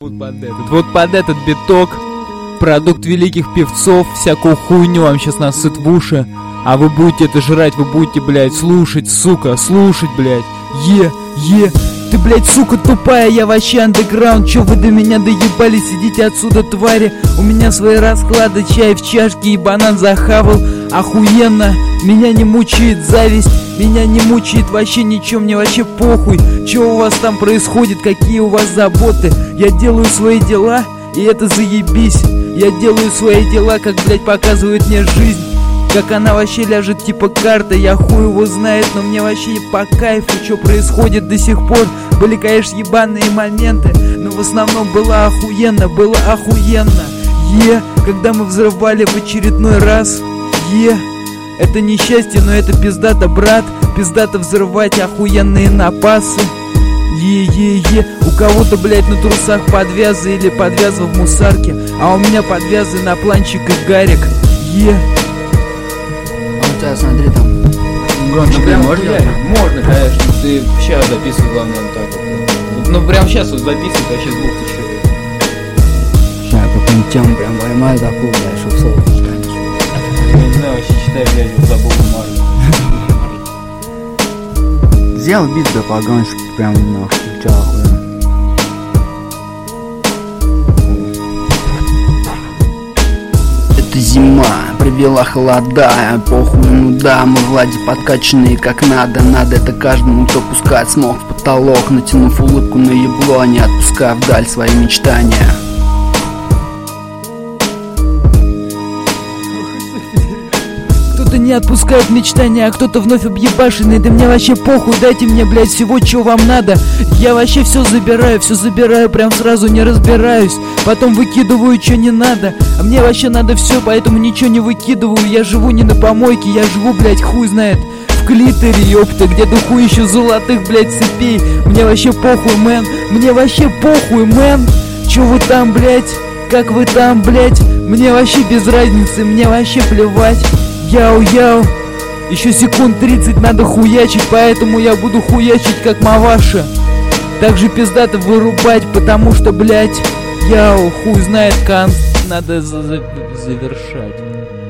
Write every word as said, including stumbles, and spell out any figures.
Вот под этот, вот под этот биток, продукт великих певцов, всякую хуйню вам сейчас насыт в уши. А вы будете это жрать, вы будете, блядь, слушать, сука, слушать, блядь. Е, е, ты, блядь, сука тупая, я вообще андеграунд. Чё вы до меня доебались, идите отсюда, твари. У меня свои расклады, чай в чашке и банан захавал. Охуенно, меня не мучает зависть, меня не мучает вообще ничего, мне вообще похуй. Чё у вас там происходит, какие у вас заботы. Я делаю свои дела, и это заебись. Я делаю свои дела, как, блядь, показывает мне жизнь. Как она вообще ляжет типа карта, я хуй его знает, но мне вообще по кайфу, что происходит до сих пор. Были, конечно, ебаные моменты, но в основном было охуенно, было охуенно. Е, когда мы взрывали в очередной раз. Е, это несчастье, но это пиздато, брат. Пиздато взрывать охуенные напасы. Е-е-е, у кого-то, блядь, на трусах подвязы или подвязы в мусарке, а у меня подвязы на планчик и гарик. Е. Да, смотри, там громче ну, прям можно? Можно, конечно. Ты сейчас записывай, главное, вот так вот. Ну, прям сейчас вот записывай, вообще звук ты что. Сейчас какую-нибудь тему прям поймаю такую, блядь, чтоб слово не станешь. Я не знаю, вообще читай, блядь, вот забыл Марвел. Сделал бит да погонщик, прям нахуй, чё охуенно. Это зима, привела холода, похуй, ну да, мы влади подкачанные как надо. Надо это каждому, кто пускает смог в потолок, натянув улыбку на ебло, не отпуская вдаль свои мечтания. Кто-то не отпускает мечтания, а кто-то вновь объебашенный. Да мне вообще похуй, дайте мне, блядь, всего, чего вам надо. Я вообще все забираю, все забираю, прям сразу не разбираюсь. Потом выкидываю, что не надо. А мне вообще надо все, поэтому ничего не выкидываю. Я живу не на помойке, я живу, блядь, хуй знает, в клиторе, ёпта, где духу еще золотых, блядь, цепей. Мне вообще похуй, мэн, мне вообще похуй, мэн. Че вы там, блядь, как вы там, блядь. Мне вообще без разницы, мне вообще плевать. Яу-яу, еще секунд тридцать надо хуячить, поэтому я буду хуячить как Маваша. Также пиздато вырубать, потому что, блядь, яу, хуй знает, канц, надо за- за- завершать.